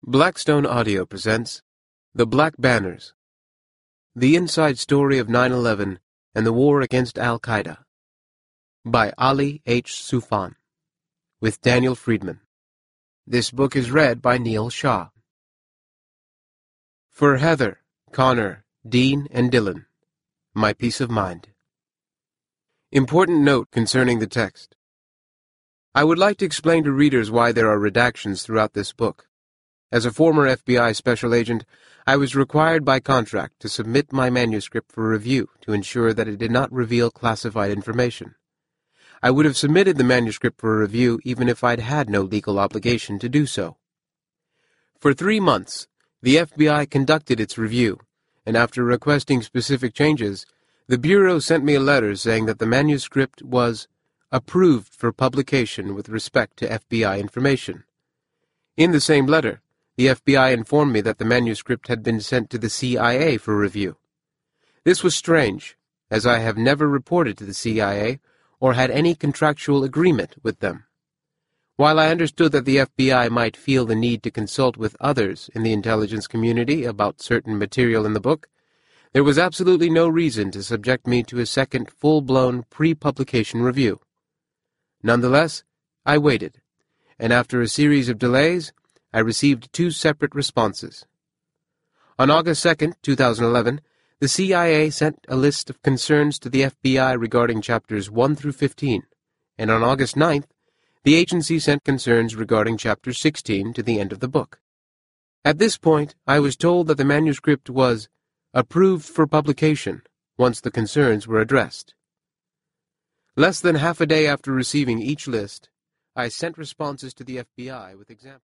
Blackstone Audio presents The Black Banners, The Inside Story of 9/11 and the War Against Al-Qaeda, by Ali H. Soufan, with Daniel Friedman. This book is read by Neil Shaw. For Heather, Connor, Dean, and Dylan, my peace of mind. Important note concerning the text. I would like to explain to readers why there are redactions throughout this book. As a former FBI special agent, I was required by contract to submit my manuscript for review to ensure that it did not reveal classified information. I would have submitted the manuscript for review even if I'd had no legal obligation to do so. For 3 months, the FBI conducted its review, and after requesting specific changes, the Bureau sent me a letter saying that the manuscript was approved for publication with respect to FBI information. In the same letter, the FBI informed me that the manuscript had been sent to the CIA for review. This was strange, as I have never reported to the CIA or had any contractual agreement with them. While I understood that the FBI might feel the need to consult with others in the intelligence community about certain material in the book, there was absolutely no reason to subject me to a second full-blown pre-publication review. Nonetheless, I waited, and after a series of delays, I received 2 separate responses. On August 2, 2011, the CIA sent a list of concerns to the FBI regarding chapters 1 through 15, and on August 9th, the agency sent concerns regarding chapter 16 to the end of the book. At this point, I was told that the manuscript was approved for publication once the concerns were addressed. Less than half a day after receiving each list, I sent responses to the FBI with examples.